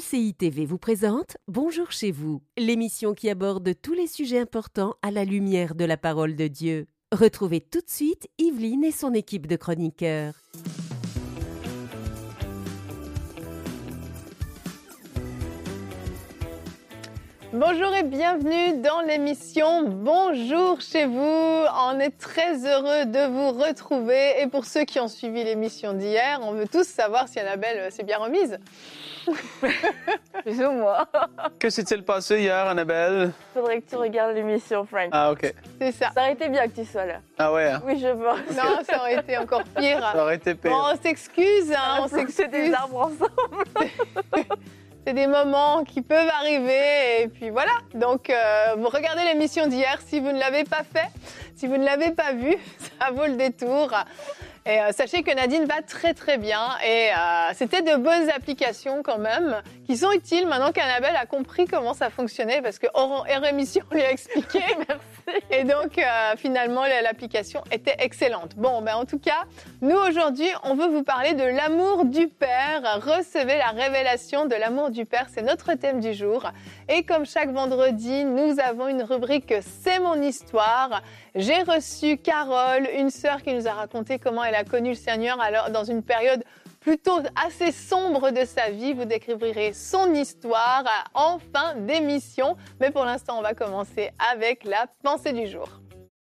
MCI TV vous présente Bonjour chez vous, l'émission qui aborde tous les sujets importants à la lumière de la parole de Dieu. Retrouvez tout de suite Yveline et son équipe de chroniqueurs. Bonjour et bienvenue dans l'émission Bonjour chez vous. On est très heureux de vous retrouver. Et pour ceux qui ont suivi l'émission d'hier, on veut tous savoir si Annabelle s'est bien remise. Plus ou moins. Que s'est-il passé hier, Annabelle? Faudrait que tu regardes l'émission, Frank. Ah, OK. C'est ça. Ça aurait été bien que tu sois là. Ah ouais, hein? Oui, je pense. Non, ça aurait été encore pire. Ça aurait été pire. Bon, on s'excuse, on C'est s'excuse. des arbres ensemble. C'est des moments qui peuvent arriver et puis voilà. Donc, vous regardez l'émission d'hier si vous ne l'avez pas fait, si vous ne l'avez pas vue, ça vaut le détour. Et sachez que Nadine va très très bien et c'était de bonnes applications quand même qui sont utiles maintenant qu'Annabelle a compris comment ça fonctionnait parce que hors émission on lui a expliqué. Merci. Et donc finalement l'application était excellente. Bon, en tout cas, nous aujourd'hui on veut vous parler de l'amour du Père. Recevez la révélation de l'amour du Père, c'est notre thème du jour. Et comme chaque vendredi, nous avons une rubrique C'est mon histoire. J'ai reçu Carole, une sœur qui nous a raconté comment elle a connu le Seigneur alors, dans une période plutôt assez sombre de sa vie. Vous découvrirez son histoire en fin d'émission. Mais pour l'instant, on va commencer avec la pensée du jour.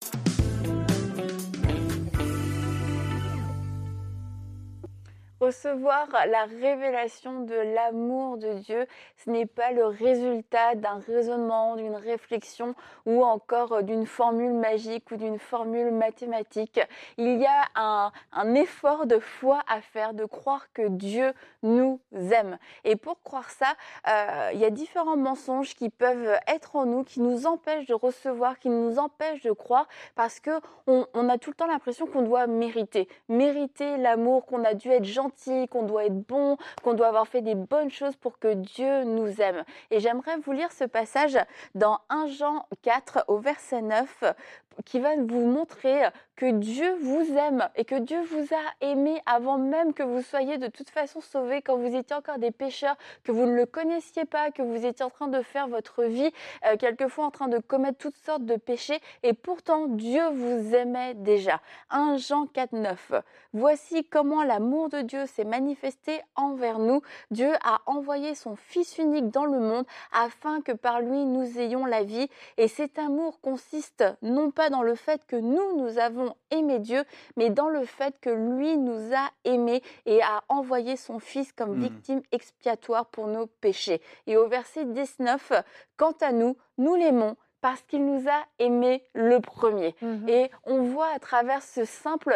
Recevoir la révélation de l'amour de Dieu, ce n'est pas le résultat d'un raisonnement, d'une réflexion ou encore d'une formule magique ou d'une formule mathématique. Il y a un effort de foi à faire, de croire que Dieu nous aime. Et pour croire ça, il y a différents mensonges qui peuvent être en nous, qui nous empêchent de recevoir, qui nous empêchent de croire parce que on a tout le temps l'impression qu'on doit mériter l'amour, qu'on a dû être gentil, qu'on doit être bon, qu'on doit avoir fait des bonnes choses pour que Dieu nous aime. Et j'aimerais vous lire ce passage dans 1 Jean 4 au verset 9 qui va vous montrer que Dieu vous aime et que Dieu vous a aimé avant même que vous soyez de toute façon sauvés, quand vous étiez encore des pécheurs, que vous ne le connaissiez pas, que vous étiez en train de faire votre vie, quelquefois en train de commettre toutes sortes de péchés, et pourtant Dieu vous aimait déjà. 1 Jean 4, 9. Voici comment l'amour de Dieu s'est manifesté envers nous. Dieu a envoyé son Fils unique dans le monde afin que par lui nous ayons la vie. Et cet amour consiste non pas dans le fait que nous avons aimé Dieu, mais dans le fait que lui nous a aimés et a envoyé son Fils comme victime expiatoire pour nos péchés. Et au verset 19, quant à nous, nous l'aimons parce qu'il nous a aimés le premier. Et on voit à travers ces simples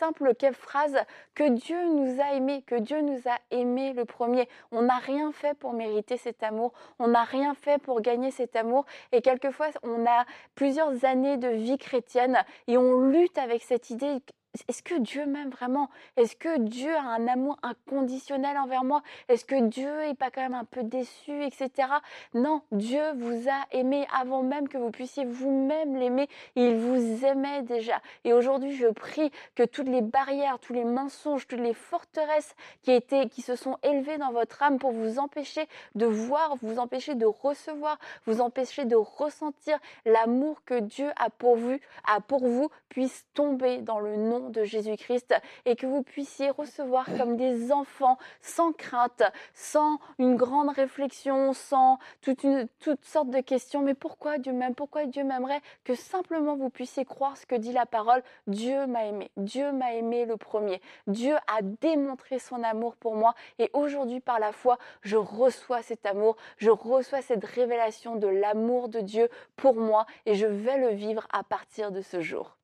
phrases que Dieu nous a aimés, que Dieu nous a aimés le premier. On n'a rien fait pour mériter cet amour, on n'a rien fait pour gagner cet amour. Et quelquefois, on a plusieurs années de vie chrétienne et on lutte avec cette idée. Est-ce que Dieu m'aime vraiment? Est-ce que Dieu a un amour inconditionnel envers moi? Est-ce que Dieu est pas quand même un peu déçu, etc. Non, Dieu vous a aimé avant même que vous puissiez vous-même l'aimer. Il vous aimait déjà. Et aujourd'hui, je prie que toutes les barrières, tous les mensonges, toutes les forteresses qui se sont élevées dans votre âme pour vous empêcher de voir, vous empêcher de recevoir, vous empêcher de ressentir l'amour que Dieu a pour vous, puissent tomber dans le nom de Jésus-Christ et que vous puissiez recevoir comme des enfants sans crainte, sans une grande réflexion, sans toutes sortes de questions. Mais pourquoi Dieu m'aime? Pourquoi Dieu m'aimerait? Que simplement vous puissiez croire ce que dit la parole. Dieu m'a aimé. Dieu m'a aimé le premier. Dieu a démontré son amour pour moi et aujourd'hui par la foi, je reçois cet amour. Je reçois cette révélation de l'amour de Dieu pour moi et je vais le vivre à partir de ce jour.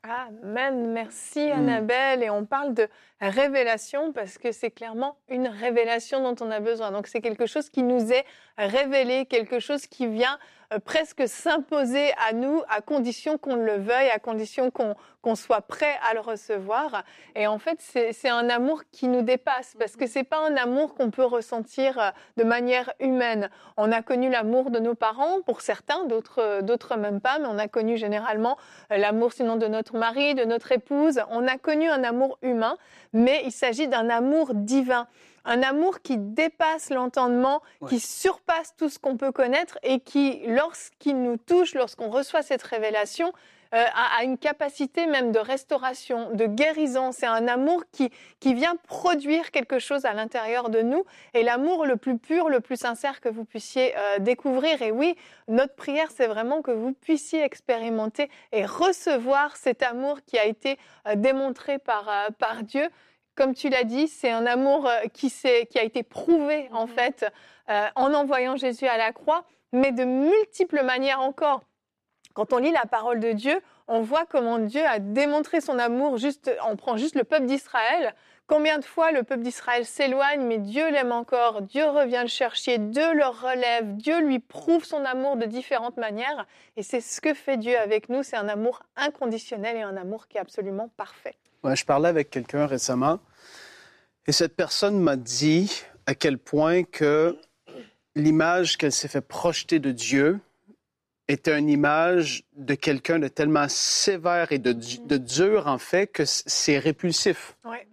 Amen, merci Annabelle. Et on parle de révélation parce que c'est clairement une révélation dont on a besoin. Donc c'est quelque chose qui nous est révélé, quelque chose qui vient presque s'imposer à nous à condition qu'on le veuille, à condition qu'on soit prêt à le recevoir. Et en fait, c'est un amour qui nous dépasse parce que c'est pas un amour qu'on peut ressentir de manière humaine. On a connu l'amour de nos parents, pour certains, d'autres même pas, mais on a connu généralement l'amour sinon de notre mari, de notre épouse. On a connu un amour humain, mais il s'agit d'un amour divin. un amour qui dépasse l'entendement, qui surpasse tout ce qu'on peut connaître et qui, lorsqu'il nous touche, lorsqu'on reçoit cette révélation, a une capacité même de restauration, de guérison. C'est un amour qui vient produire quelque chose à l'intérieur de nous. Et l'amour le plus pur, le plus sincère que vous puissiez découvrir. Et oui, notre prière, c'est vraiment que vous puissiez expérimenter et recevoir cet amour qui a été démontré par Dieu. Comme tu l'as dit, c'est un amour qui a été prouvé, en fait, en envoyant Jésus à la croix, mais de multiples manières encore. Quand on lit la parole de Dieu, on voit comment Dieu a démontré son amour. On prend juste le peuple d'Israël. Combien de fois le peuple d'Israël s'éloigne, mais Dieu l'aime encore. Dieu revient le chercher, Dieu le relève. Dieu lui prouve son amour de différentes manières. Et c'est ce que fait Dieu avec nous. C'est un amour inconditionnel et un amour qui est absolument parfait. Ouais, je parlais avec quelqu'un récemment et cette personne m'a dit à quel point que l'image qu'elle s'est fait projeter de Dieu était une image de quelqu'un de tellement sévère et de dur, en fait, que c'est répulsif. Ouais.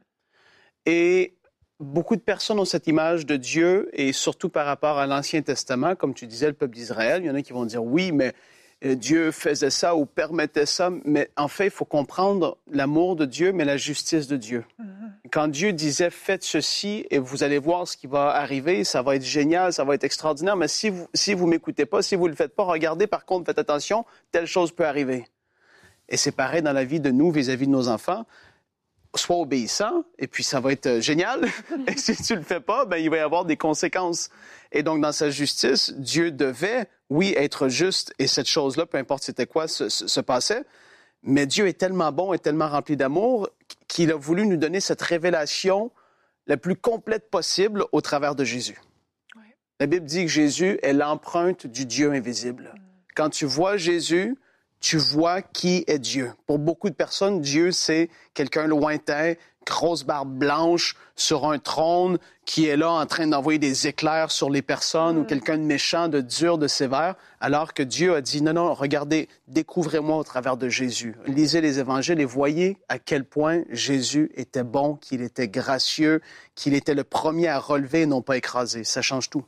Et beaucoup de personnes ont cette image de Dieu, et surtout par rapport à l'Ancien Testament, comme tu disais, le peuple d'Israël, il y en a qui vont dire « oui, mais Dieu faisait ça ou permettait ça », mais en fait, il faut comprendre l'amour de Dieu, mais la justice de Dieu. Quand Dieu disait « faites ceci et vous allez voir ce qui va arriver, ça va être génial, ça va être extraordinaire, mais si vous m'écoutez pas, si vous le faites pas, regardez, par contre, faites attention, telle chose peut arriver. » Et c'est pareil dans la vie de nous vis-à-vis de nos enfants. Sois obéissant, et puis ça va être génial. Et si tu le fais pas, ben il va y avoir des conséquences. Et donc, dans sa justice, Dieu devait, oui, être juste, et cette chose-là, peu importe c'était quoi, se passait. Mais Dieu est tellement bon et tellement rempli d'amour qu'il a voulu nous donner cette révélation la plus complète possible au travers de Jésus. Ouais. La Bible dit que Jésus est l'empreinte du Dieu invisible. Quand tu vois Jésus, tu vois qui est Dieu. Pour beaucoup de personnes, Dieu, c'est quelqu'un lointain, grosse barbe blanche, sur un trône, qui est là en train d'envoyer des éclairs sur les personnes, ou quelqu'un de méchant, de dur, de sévère, alors que Dieu a dit, non, regardez, découvrez-moi au travers de Jésus. Lisez les évangiles et voyez à quel point Jésus était bon, qu'il était gracieux, qu'il était le premier à relever et non pas écraser. Ça change tout.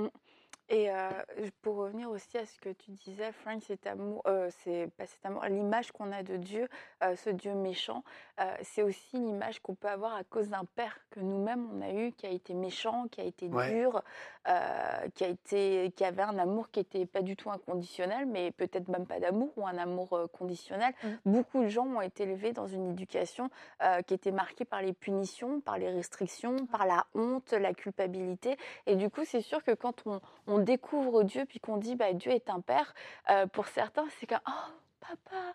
Et pour revenir aussi à ce que tu disais, Frank, cet amour, c'est pas cet amour, l'image qu'on a de Dieu, ce Dieu méchant, c'est aussi l'image qu'on peut avoir à cause d'un père que nous-mêmes on a eu, qui a été méchant, qui a été dur, qui avait un amour qui était pas du tout inconditionnel, mais peut-être même pas d'amour ou un amour conditionnel. Beaucoup de gens ont été élevés dans une éducation qui était marquée par les punitions, par les restrictions, par la honte, la culpabilité. Et du coup, c'est sûr que quand on découvre Dieu, puis qu'on dit Dieu est un père, pour certains, c'est comme « Oh, papa !»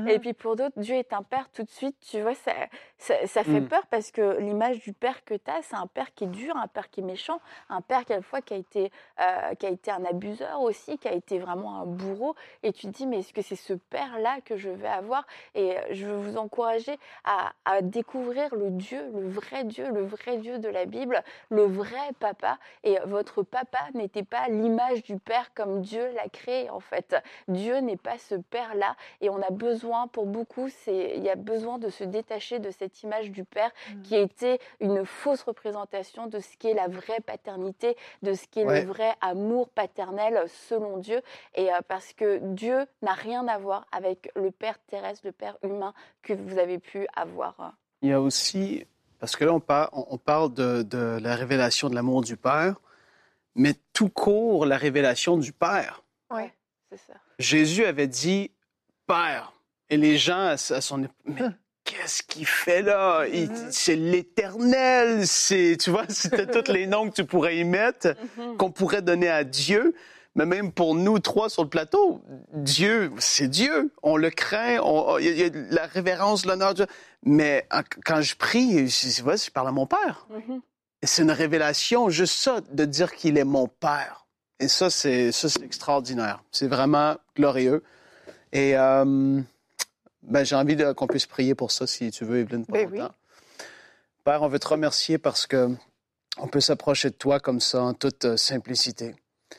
Et puis pour d'autres, Dieu est un père tout de suite, tu vois, ça fait peur parce que l'image du père que tu as, c'est un père qui est dur, un père qui est méchant, un père quelquefois qui a été un abuseur aussi, qui a été vraiment un bourreau. Et tu te dis, mais est-ce que c'est ce père-là que je vais avoir? Et je veux vous encourager à découvrir le vrai Dieu de la Bible, le vrai papa. Et votre papa n'était pas l'image du père comme Dieu l'a créé en fait. Dieu n'est pas ce père-là, et on a besoin, pour beaucoup, il y a besoin de se détacher de cette image du père qui était une fausse représentation de ce qu'est la vraie paternité, de ce qu'est le vrai amour paternel selon Dieu, et parce que Dieu n'a rien à voir avec le père terrestre, le père humain que vous avez pu avoir. Il y a aussi, parce que là on parle de la révélation de l'amour du Père, mais tout court la révélation du Père. Oui, c'est ça. Jésus avait dit « Père ». Et les gens, à son époque, mais qu'est-ce qu'il fait là? C'est l'Éternel. Tu vois, c'était tous les noms que tu pourrais y mettre, qu'on pourrait donner à Dieu. Mais même pour nous trois sur le plateau, Dieu, c'est Dieu. On le craint, il y a la révérence, l'honneur. Mais quand je prie, je parle à mon Père. Et c'est une révélation, juste ça, de dire qu'il est mon Père. Et ça, c'est extraordinaire. C'est vraiment glorieux. Et j'ai envie qu'on puisse prier pour ça, si tu veux, Evelyne, pour longtemps. Père, on veut te remercier parce qu'on peut s'approcher de toi comme ça, en toute simplicité.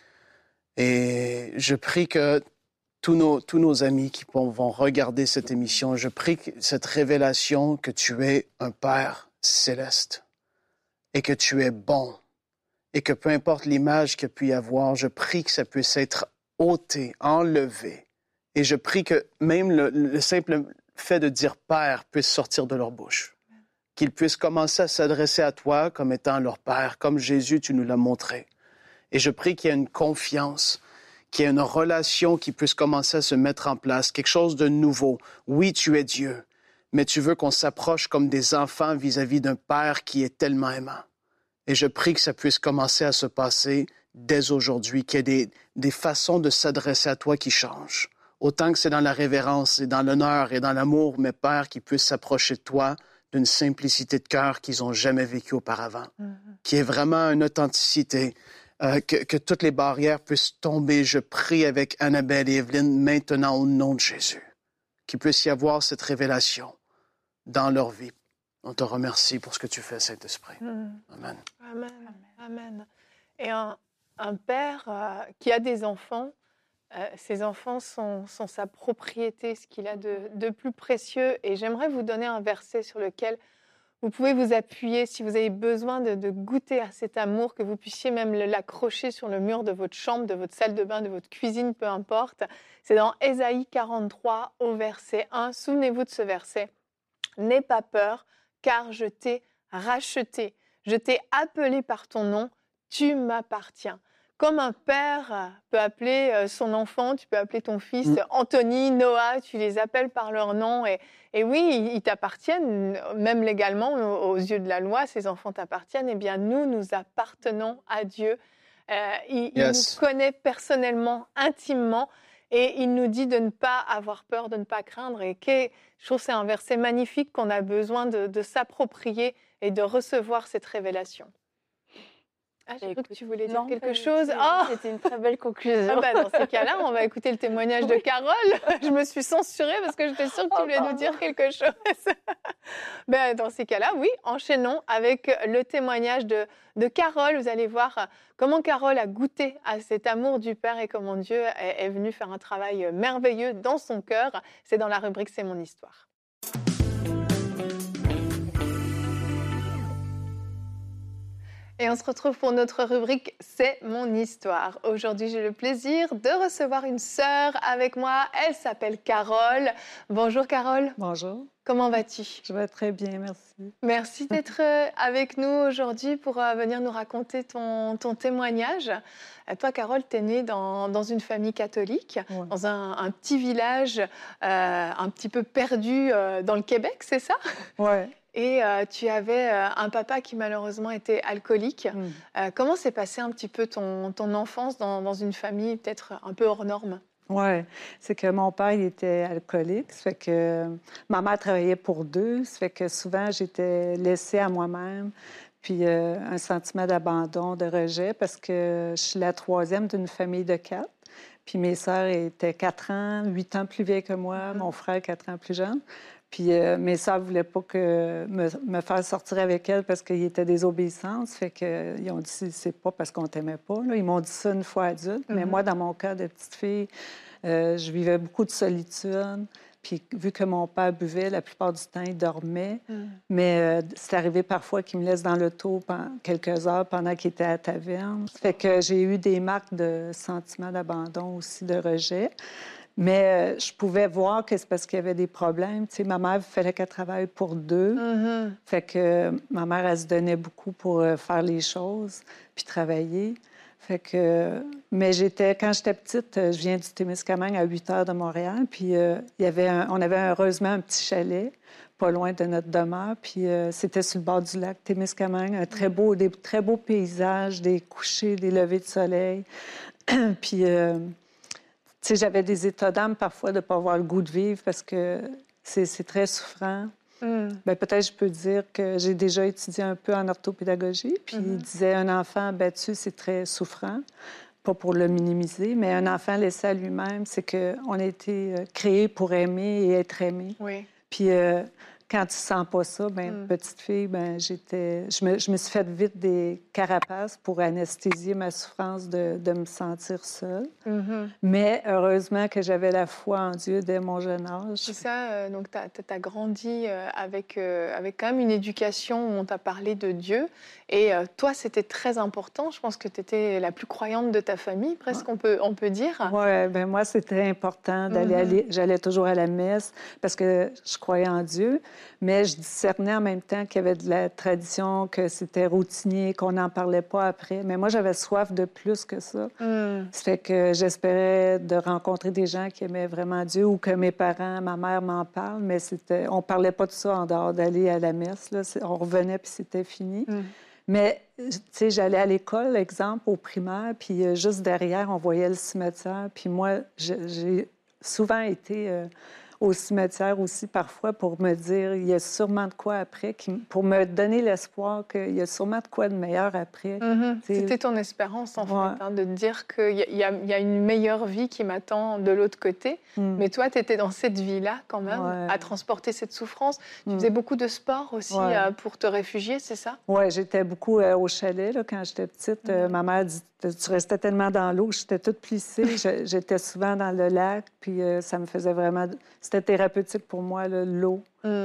Et je prie que tous nos amis qui vont regarder cette émission, je prie que cette révélation que tu es un Père céleste, et que tu es bon et que peu importe l'image qu'il peut y avoir, je prie que ça puisse être ôté, enlevé. Et je prie que même le simple fait de dire « Père » puisse sortir de leur bouche. Qu'ils puissent commencer à s'adresser à toi comme étant leur Père, comme Jésus, tu nous l'as montré. Et je prie qu'il y ait une confiance, qu'il y ait une relation qui puisse commencer à se mettre en place, quelque chose de nouveau. Oui, tu es Dieu, mais tu veux qu'on s'approche comme des enfants vis-à-vis d'un Père qui est tellement aimant. Et je prie que ça puisse commencer à se passer dès aujourd'hui, qu'il y ait des façons de s'adresser à toi qui changent. Autant que c'est dans la révérence et dans l'honneur et dans l'amour, mes pères, qui puissent s'approcher de toi d'une simplicité de cœur qu'ils n'ont jamais vécue auparavant, qui est vraiment une authenticité, que toutes les barrières puissent tomber. Je prie avec Annabelle et Evelyne maintenant au nom de Jésus, qu'il puisse y avoir cette révélation dans leur vie. On te remercie pour ce que tu fais, Saint-Esprit. Amen. Amen. Amen. Et un père qui a des enfants, ses enfants sont sa propriété, ce qu'il a de plus précieux. Et j'aimerais vous donner un verset sur lequel vous pouvez vous appuyer si vous avez besoin de goûter à cet amour, que vous puissiez même l'accrocher sur le mur de votre chambre, de votre salle de bain, de votre cuisine, peu importe. C'est dans Ésaïe 43 au verset 1. Souvenez-vous de ce verset. « N'aie pas peur, car je t'ai racheté. Je t'ai appelé par ton nom, tu m'appartiens. » Comme un père peut appeler son enfant, tu peux appeler ton fils Anthony, Noah, tu les appelles par leur nom. Et oui, ils t'appartiennent, même légalement, aux yeux de la loi, ces enfants t'appartiennent. Eh bien, nous appartenons à Dieu. Il nous connaît personnellement, intimement. Et il nous dit de ne pas avoir peur, de ne pas craindre. Et je trouve que c'est un verset magnifique qu'on a besoin de s'approprier et de recevoir cette révélation. Ah, j'ai cru que tu voulais dire quelque chose. Oh, c'était une très belle conclusion. Ah bah, dans ces cas-là, on va écouter le témoignage de Carole. Je me suis censurée parce que j'étais sûre que tu voulais nous dire quelque chose. Ben, dans ces cas-là, oui, enchaînons avec le témoignage de Carole. Vous allez voir comment Carole a goûté à cet amour du Père et comment Dieu est venu faire un travail merveilleux dans son cœur. C'est dans la rubrique « C'est mon histoire ». Et on se retrouve pour notre rubrique « C'est mon histoire ». Aujourd'hui, j'ai le plaisir de recevoir une sœur avec moi. Elle s'appelle Carole. Bonjour Carole. Bonjour. Comment vas-tu? Je vais très bien, merci. Merci d'être avec nous aujourd'hui pour venir nous raconter ton témoignage. Toi, Carole, tu es née dans une famille catholique, dans un petit village un petit peu perdu dans le Québec, c'est ça? Oui. Et tu avais un papa qui malheureusement était alcoolique. Comment s'est passé un petit peu ton enfance dans une famille peut-être un peu hors norme? Oui, c'est que mon père il était alcoolique, ça fait que ma mère travaillait pour deux, ça fait que souvent j'étais laissée à moi-même, puis un sentiment d'abandon, de rejet, parce que je suis la troisième d'une famille de 4. Puis mes sœurs étaient 4 ans, 8 ans plus vieilles que moi, mon frère 4 ans plus jeune. Puis mes sœurs ne voulaient pas me faire sortir avec elles parce qu'ils étaient désobéissants. Ça fait qu'ils ont dit c'est pas parce qu'on t'aimait pas. Là. Ils m'ont dit ça une fois adulte. Mais moi, dans mon cas de petite fille, je vivais beaucoup de solitude. Puis vu que mon père buvait, la plupart du temps, il dormait. Mais c'est arrivé parfois qu'il me laisse dans l'auto pendant quelques heures pendant qu'il était à la taverne. Ça fait que j'ai eu des marques de sentiments d'abandon aussi, de rejet. Mais je pouvais voir que c'est parce qu'il y avait des problèmes. Tu sais, ma mère, il fallait qu'elle travaille pour deux. Fait que ma mère, elle se donnait beaucoup pour faire les choses puis travailler. Fait que... Mais quand j'étais petite, je viens du Témiscamingue à 8 heures de Montréal. Puis on avait heureusement un petit chalet pas loin de notre demeure. Puis c'était sur le bord du lac Témiscamingue. Des très beaux paysages, des couchers, des levées de soleil. Puis... Tu sais, j'avais des états d'âme parfois de ne pas avoir le goût de vivre parce que c'est très souffrant. Bien, peut-être je peux dire que j'ai déjà étudié un peu en orthopédagogie. Puis il disait un enfant battu, c'est très souffrant. Pas pour le minimiser, mais un enfant laissé à lui-même, c'est qu'on a été créé pour aimer et être aimé. Oui. Puis quand tu sens pas ça, petite fille, je me suis fait vite des carapaces pour anesthésier ma souffrance de me sentir seule. Mais heureusement que j'avais la foi en Dieu dès mon jeune âge. C'est ça, donc tu as grandi avec quand même une éducation où on t'a parlé de Dieu. Et toi, c'était très important. Je pense que tu étais la plus croyante de ta famille, presque, on peut dire. Oui, moi, c'était important d'aller j'allais toujours à la messe parce que je croyais en Dieu, mais je discernais en même temps qu'il y avait de la tradition, que c'était routinier, qu'on n'en parlait pas après. Mais moi, j'avais soif de plus que ça. Ça fait que j'espérais de rencontrer des gens qui aimaient vraiment Dieu ou que mes parents, ma mère m'en parlent, mais on parlait pas de ça en dehors d'aller à la messe. Là. On revenait puis c'était fini. Mais, tu sais, j'allais à l'école, exemple, au primaire, puis juste derrière, on voyait le cimetière. Puis moi, j'ai souvent été au cimetière aussi, parfois, pour me dire, il y a sûrement de quoi après, pour me donner l'espoir qu'il y a sûrement de quoi de meilleur après. C'était ton espérance, en fait, de te dire qu'il y a une meilleure vie qui m'attend de l'autre côté. Mais toi, tu étais dans cette vie-là, quand même, à transporter cette souffrance. Tu faisais beaucoup de sport aussi pour te réfugier, c'est ça? Oui, j'étais beaucoup au chalet, là, quand j'étais petite. Ma mère dit, tu restais tellement dans l'eau, j'étais toute plissée. J'étais souvent dans le lac, puis ça me faisait vraiment... C'était thérapeutique pour moi, l'eau.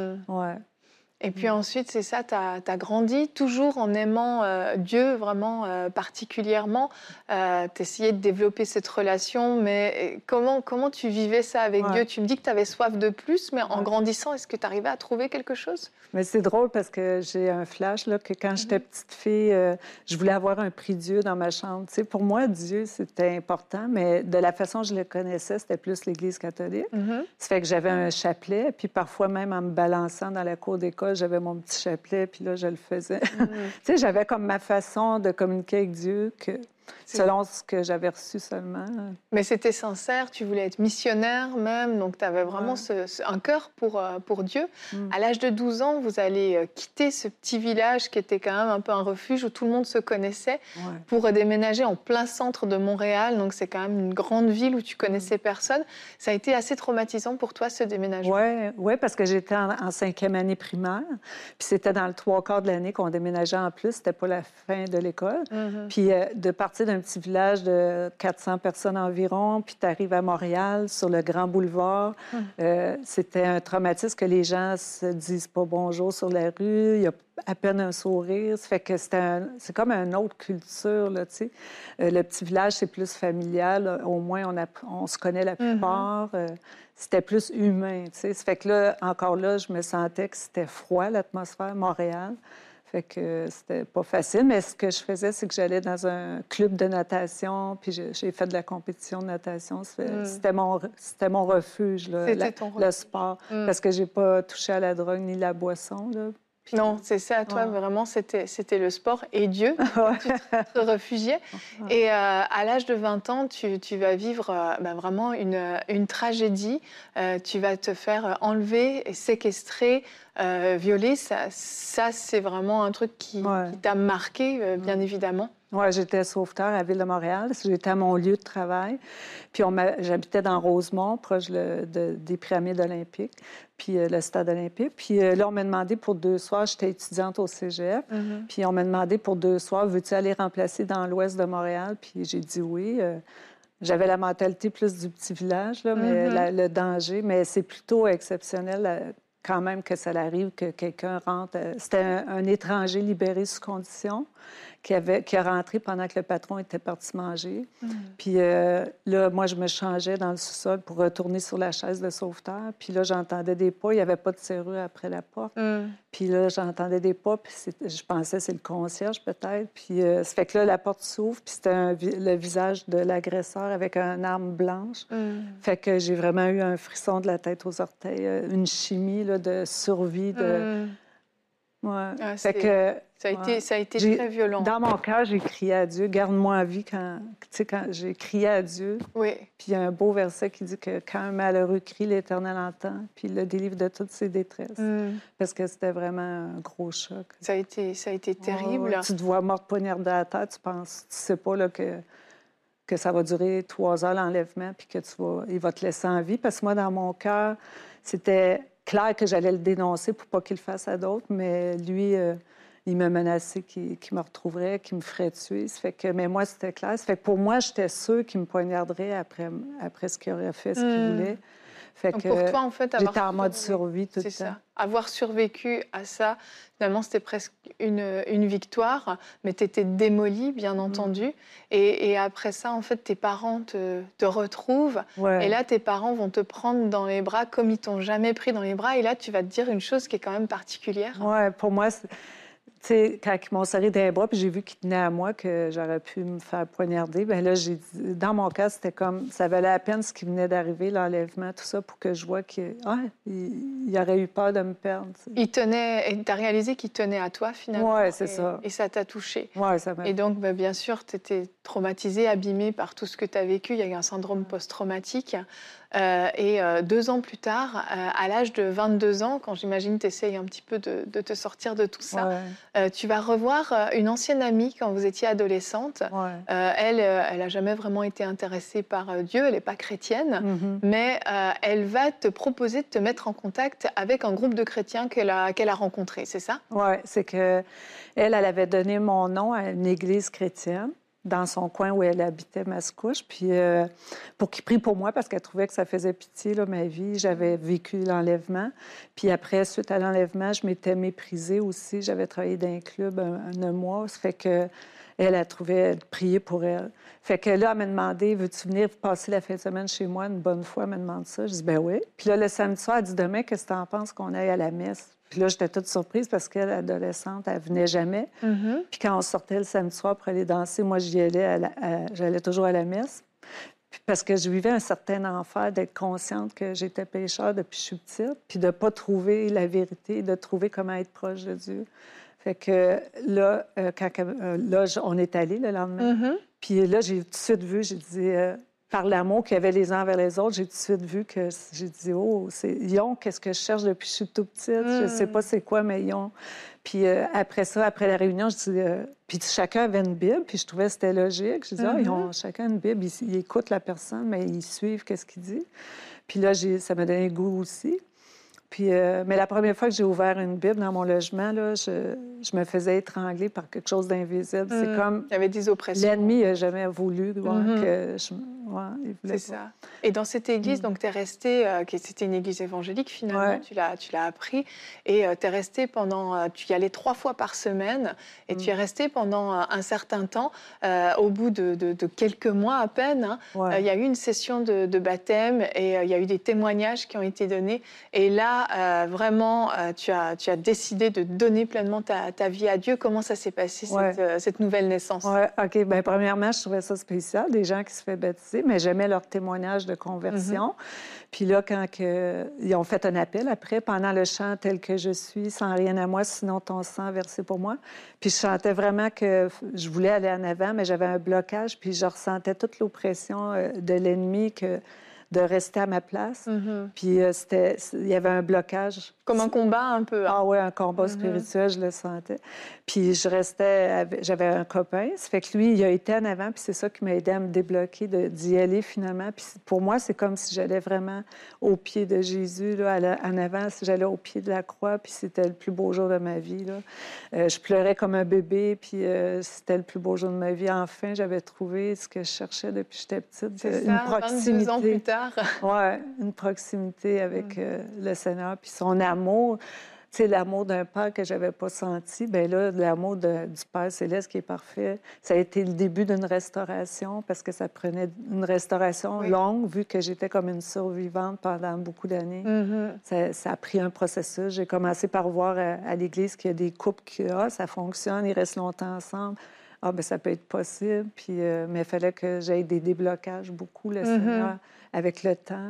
Et puis ensuite, c'est ça, tu as grandi toujours en aimant Dieu vraiment particulièrement. Tu essayais de développer cette relation, mais comment tu vivais ça avec Dieu? Tu me dis que tu avais soif de plus, mais en grandissant, est-ce que tu arrivais à trouver quelque chose? Mais c'est drôle parce que j'ai un flash, là, que quand j'étais petite fille, je voulais avoir un prix Dieu dans ma chambre. Tu sais, pour moi, Dieu, c'était important, mais de la façon dont je le connaissais, c'était plus l'Église catholique. Ça fait que j'avais un chapelet, puis parfois même en me balançant dans la cour d'école, j'avais mon petit chapelet, puis là, je le faisais. Tu sais, j'avais comme ma façon de communiquer avec Dieu, selon ce que j'avais reçu seulement. Mais c'était sincère, tu voulais être missionnaire même, donc tu avais vraiment un cœur pour Dieu. À l'âge de 12 ans, vous allez quitter ce petit village qui était quand même un peu un refuge où tout le monde se connaissait pour déménager en plein centre de Montréal. Donc c'est quand même une grande ville où tu connaissais personne. Ça a été assez traumatisant pour toi, ce déménagement? Oui, parce que j'étais en 5e année primaire. Puis c'était dans le 3/4 de l'année qu'on déménageait en plus. C'était pas la fin de l'école. Puis de partir d'un petit village de 400 personnes environ, puis tu arrives à Montréal, sur le Grand Boulevard. C'était un traumatisme que les gens se disent pas bonjour sur la rue. Il y a à peine un sourire. Ça fait que c'est comme une autre culture, là, tu sais. Le petit village, c'est plus familial. Au moins, on se connaît la plupart. C'était plus humain, tu sais. Ça fait que là, encore là, je me sentais que c'était froid, l'atmosphère, Montréal. Fait que c'était pas facile, mais ce que je faisais, c'est que j'allais dans un club de natation, puis j'ai fait de la compétition de natation. C'était mon refuge, là, le sport, parce que j'ai pas touché à la drogue ni la boisson, là. Puis... Non, c'est ça, toi, vraiment, c'était le sport et Dieu. Tu te réfugiais. Et à l'âge de 20 ans, tu vas vivre vraiment une tragédie. Tu vas te faire enlever, séquestrer, violer. Ça c'est vraiment un truc qui t'a marqué, bien évidemment. Oui, j'étais sauveteur à la Ville de Montréal. J'étais à mon lieu de travail. Puis j'habitais dans Rosemont, proche des pyramides olympiques, puis le stade olympique. Puis là, on m'a demandé pour 2 soirs, j'étais étudiante au cégep, puis on m'a demandé pour 2 soirs, veux-tu aller remplacer dans l'ouest de Montréal? Puis j'ai dit oui. J'avais la mentalité plus du petit village, là, mais le danger, mais c'est plutôt exceptionnel quand même que ça arrive, que quelqu'un rentre. C'était un étranger libéré sous condition qui a rentré pendant que le patron était parti manger. Puis là, moi, je me changeais dans le sous-sol pour retourner sur la chaise de sauveteur. Puis là, j'entendais des pas. Il n'y avait pas de serrure après la porte. Puis là, j'entendais des pas. Puis je pensais que c'est le concierge, peut-être. Puis ça fait que là, la porte s'ouvre. Puis c'était le visage de l'agresseur avec une arme blanche. Fait que j'ai vraiment eu un frisson de la tête aux orteils. Une chimie là, de survie. Fait que... Ça a été très violent. Dans mon cœur, j'ai crié à Dieu, garde-moi en vie quand j'ai crié à Dieu. Oui. Puis il y a un beau verset qui dit que quand un malheureux crie, l'Éternel entend, puis il le délivre de toutes ses détresses. Parce que c'était vraiment un gros choc. Ça a été terrible. Tu te vois morte poignardée à la terre, tu sais pas là, que ça va durer 3 heures l'enlèvement, puis que il va te laisser en vie. Parce que moi, dans mon cœur, c'était clair que j'allais le dénoncer pour pas qu'il le fasse à d'autres, mais lui, il m'a menacé qu'il me retrouverait, qu'il me ferait tuer. Ça fait que, mais moi, c'était clair. Ça fait que pour moi, j'étais sûre qu'il me poignarderait après ce qu'il aurait fait, ce qu'il voulait. Fait Donc que pour toi, en fait, j'étais en mode survie tout le temps. C'est ça. Avoir survécu à ça, finalement, c'était presque une victoire, mais tu étais démolie, bien entendu. Et après ça, en fait, tes parents te retrouvent. Ouais. Et là, tes parents vont te prendre dans les bras comme ils t'ont jamais pris dans les bras. Et là, tu vas te dire une chose qui est quand même particulière. Oui, pour moi, tu sais, quand ils m'ont serré des bras, puis j'ai vu qu'ils tenaient à moi, que j'aurais pu me faire poignarder, bien là, j'ai dit, dans mon cas, c'était comme, ça valait la peine ce qui venait d'arriver, l'enlèvement, tout ça, pour que je vois qu'il aurait eu peur de me perdre. Tu sais. Il tenait, et tu as réalisé qu'il tenait à toi, finalement. Oui, c'est ça. Et ça t'a touché. Oui, ça m'a... Et donc, bien sûr, tu étais traumatisée, abîmée par tout ce que tu as vécu. Il y a eu un syndrome post-traumatique. Et 2 ans plus tard, à l'âge de 22 ans, quand j'imagine tu essayes un petit peu de te sortir de tout ça, tu vas revoir une ancienne amie quand vous étiez adolescente. Elle n'a jamais vraiment été intéressée par Dieu, elle n'est pas chrétienne, mais elle va te proposer de te mettre en contact avec un groupe de chrétiens qu'elle a rencontré, c'est ça? Oui, c'est qu'elle avait donné mon nom à une église chrétienne dans son coin où elle habitait, Mascouche, puis pour qu'il prie pour moi, parce qu'elle trouvait que ça faisait pitié, là, ma vie. J'avais vécu l'enlèvement. Puis après, suite à l'enlèvement, je m'étais méprisée aussi. J'avais travaillé dans un club un mois. Ça fait que elle a trouvé de prier pour elle. Fait que là, elle m'a demandé, veux-tu venir passer la fin de semaine chez moi une bonne fois? Elle m'a demandé ça. Je dis, ben oui. Puis là, le samedi soir, elle dit, demain, qu'est-ce que tu en penses qu'on aille à la messe? Puis là, j'étais toute surprise parce qu'elle, adolescente, elle venait jamais. Puis quand on sortait le samedi soir pour aller danser, moi, j'y allais, j'allais toujours à la messe. Puis parce que je vivais un certain enfer d'être consciente que j'étais pécheur depuis que je suis petite, puis de ne pas trouver la vérité, de trouver comment être proche de Dieu. Fait que là, on est allés le lendemain. Puis là, j'ai tout de suite vu, j'ai dit... par l'amour qu'il y avait les uns envers les autres, j'ai tout de suite vu que j'ai dit, oh, c'est Yon, qu'est-ce que je cherche depuis que je suis tout petite? Je ne sais pas c'est quoi, mais Yon. Puis après ça, après la réunion, je dis, puis chacun avait une Bible, puis je trouvais que c'était logique. Je dis, ils ont chacun une Bible, ils écoutent la personne, mais ils suivent qu'est-ce qu'il dit. Puis là, ça m'a donné goût aussi. Puis, mais la première fois que j'ai ouvert une Bible dans mon logement, là, je me faisais étrangler par quelque chose d'invisible. C'est comme... Il y avait des oppressions. L'ennemi n'a jamais voulu que je... il voulait c'est ça. Et dans cette église, donc, tu es restée... c'était une église évangélique, finalement, tu l'as appris. Et tu es restée pendant... tu y allais 3 fois par semaine. Et tu es restée pendant un certain temps. Au bout de quelques mois à peine, il y a eu une session de baptême et il y a eu des témoignages qui ont été donnés. Et là, vraiment, tu as décidé de donner pleinement ta vie à Dieu. Comment ça s'est passé, cette nouvelle naissance? Oui, OK. Bien, premièrement, je trouvais ça spécial, des gens qui se font baptiser, mais j'aimais leur témoignage de conversion. Puis là, quand ils ont fait un appel après, pendant le chant « Tel que je suis, sans rien à moi, sinon ton sang versé pour moi », puis je chantais vraiment que je voulais aller en avant, mais j'avais un blocage, puis je ressentais toute l'oppression de l'ennemi de rester à ma place. Puis il y avait un blocage. Comme un combat un peu. Ah oui, un combat spirituel, je le sentais. Puis j'avais un copain, ça fait que lui, il a été en avant, puis c'est ça qui m'a aidé à me débloquer, d'y aller finalement. Puis pour moi, c'est comme si j'allais vraiment au pied de Jésus, là, en avant, si j'allais au pied de la croix, puis c'était le plus beau jour de ma vie, là. Je pleurais comme un bébé, puis c'était le plus beau jour de ma vie. Enfin, j'avais trouvé ce que je cherchais depuis que j'étais petite. C'est une ça, proximité. 22 ans plus tard. Oui, une proximité avec le Seigneur, puis son amour. Tu sais, l'amour d'un père que je n'avais pas senti, bien là, l'amour du Père céleste qui est parfait, ça a été le début d'une restauration parce que ça prenait une restauration longue, vu que j'étais comme une survivante pendant beaucoup d'années. Ça a pris un processus. J'ai commencé par voir à l'Église qu'il y a des couples qui, ça fonctionne, ils restent longtemps ensemble. Ah, bien, ça peut être possible. Puis, mais il fallait que j'aie des déblocages, beaucoup, le Seigneur, avec le temps.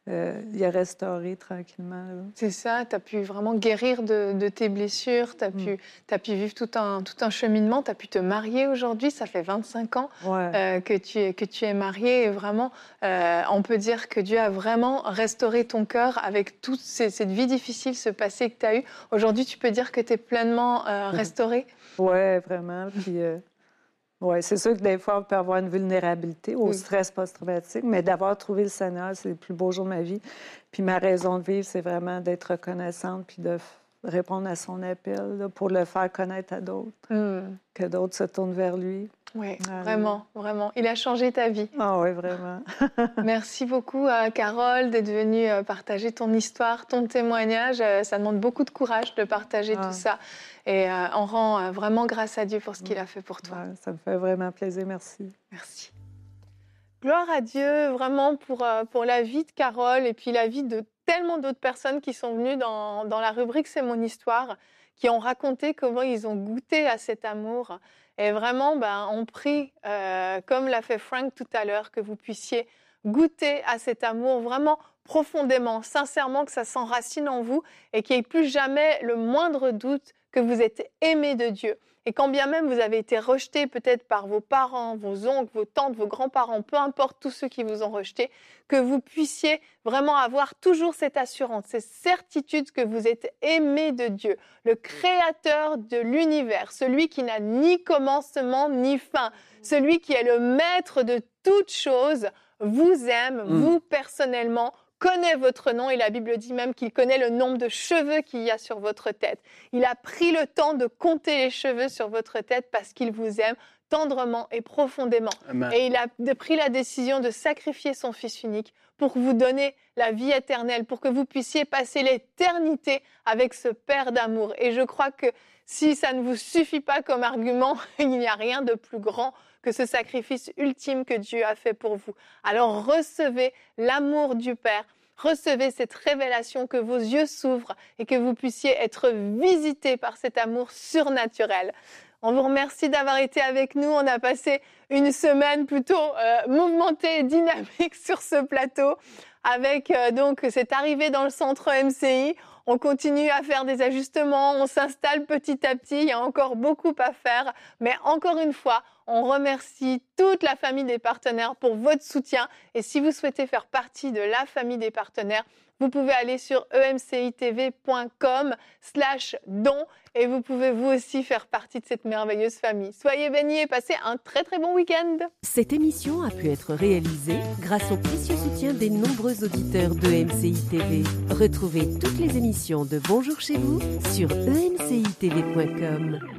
Il a restauré tranquillement. Là. C'est ça, tu as pu vraiment guérir de tes blessures, tu as pu vivre tout un cheminement, tu as pu te marier aujourd'hui, ça fait 25 ans que tu es mariée. Et vraiment, on peut dire que Dieu a vraiment restauré ton cœur avec toute cette vie difficile, ce passé que tu as eu. Aujourd'hui, tu peux dire que tu es pleinement restaurée? Oui, vraiment. Puis Oui, c'est sûr que des fois, on peut avoir une vulnérabilité au Oui. stress post-traumatique, mais d'avoir trouvé le Seigneur, c'est le plus beau jour de ma vie. Puis ma raison de vivre, c'est vraiment d'être reconnaissante puis de répondre à son appel là, pour le faire connaître à d'autres, que d'autres se tournent vers lui. Oui, Allez. vraiment, vraiment. Il a changé ta vie. Ah oui, vraiment. Merci beaucoup, Carole, d'être venue partager ton histoire, ton témoignage. Ça demande beaucoup de courage de partager tout ça. Et on rend vraiment grâce à Dieu pour ce qu'il a fait pour toi. Ouais, ça me fait vraiment plaisir. Merci. Merci. Gloire à Dieu, vraiment, pour la vie de Carole et puis la vie de tellement d'autres personnes qui sont venues dans la rubrique C'est mon histoire, qui ont raconté comment ils ont goûté à cet amour. Et vraiment, on prie, comme l'a fait Frank tout à l'heure, que vous puissiez goûter à cet amour vraiment profondément, sincèrement, que ça s'enracine en vous et qu'il n'y ait plus jamais le moindre doute que vous êtes aimé de Dieu. Et quand bien même vous avez été rejeté peut-être par vos parents, vos oncles, vos tantes, vos grands-parents, peu importe tous ceux qui vous ont rejeté, que vous puissiez vraiment avoir toujours cette assurance, cette certitude que vous êtes aimé de Dieu, le créateur de l'univers, celui qui n'a ni commencement ni fin, celui qui est le maître de toutes choses, vous aime, vous personnellement, connaît votre nom et la Bible dit même qu'il connaît le nombre de cheveux qu'il y a sur votre tête. Il a pris le temps de compter les cheveux sur votre tête parce qu'il vous aime tendrement et profondément. Amen. Et il a pris la décision de sacrifier son Fils unique pour vous donner la vie éternelle, pour que vous puissiez passer l'éternité avec ce Père d'amour. Et je crois que si ça ne vous suffit pas comme argument, il n'y a rien de plus grand que ce sacrifice ultime que Dieu a fait pour vous. Alors recevez l'amour du Père, recevez cette révélation, que vos yeux s'ouvrent et que vous puissiez être visités par cet amour surnaturel. On vous remercie d'avoir été avec nous. On a passé une semaine plutôt mouvementée et dynamique sur ce plateau avec donc cette arrivée dans le centre MCI. On continue à faire des ajustements, on s'installe petit à petit, il y a encore beaucoup à faire. Mais encore une fois, on remercie toute la famille des partenaires pour votre soutien. Et si vous souhaitez faire partie de la famille des partenaires, vous pouvez aller sur emcitv.com/don et vous pouvez vous aussi faire partie de cette merveilleuse famille. Soyez bénis et passez un très très bon week-end. Cette émission a pu être réalisée grâce au précieux soutien des nombreux auditeurs de MCI TV. Retrouvez toutes les émissions de Bonjour chez vous sur emcitv.com.